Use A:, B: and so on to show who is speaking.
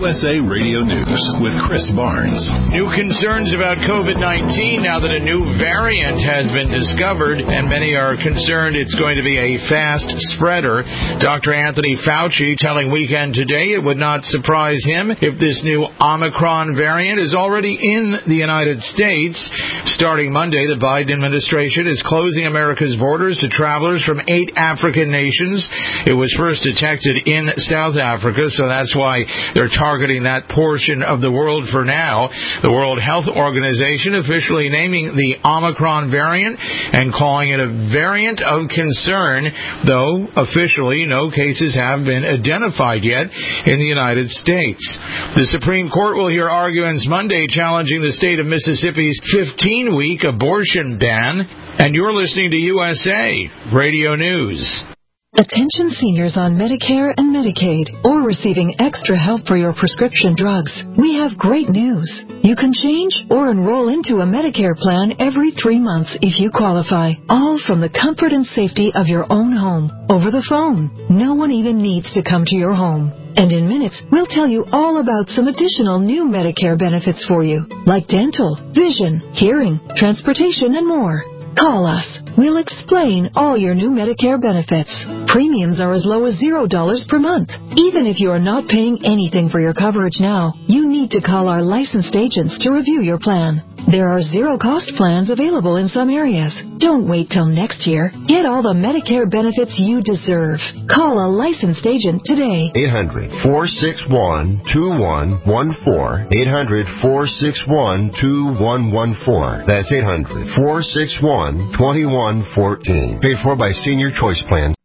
A: USA Radio News with Chris Barnes.
B: New concerns about COVID-19 now that a new variant has been discovered, and many are concerned it's going to be a fast spreader. Dr. Anthony Fauci telling Weekend Today it would not surprise him if this new Omicron variant is already in the United States. Starting Monday, the Biden administration is closing America's borders to travelers from 8 African nations. It was first detected in South Africa, so that's why they're targeting that portion of the world for now. The World Health Organization officially naming the Omicron variant and calling it a variant of concern, though officially no cases have been identified yet in the United States. The Supreme Court will hear arguments Monday challenging the state of Mississippi's 15-week abortion ban. And you're listening to USA Radio News.
C: Attention seniors on Medicare and Medicaid or receiving extra help for your prescription drugs. We have great news. You can change or enroll into a Medicare plan every 3 months if you qualify, all from the comfort and safety of your own home, over the phone. No one even needs to come to your home. And in minutes, we'll tell you all about some additional new Medicare benefits for you, like dental, vision, hearing, transportation, and more. Call us. We'll explain all your new Medicare benefits. Premiums are as low as $0 per month. Even if you are not paying anything for your coverage now, you need to call our licensed agents to review your plan. There are zero-cost plans available in some areas. Don't wait till next year. Get all the Medicare benefits you deserve. Call a licensed agent today.
D: 800-461-2114. 800-461-2114. That's 800-461-2114. Paid for by Senior Choice Plans.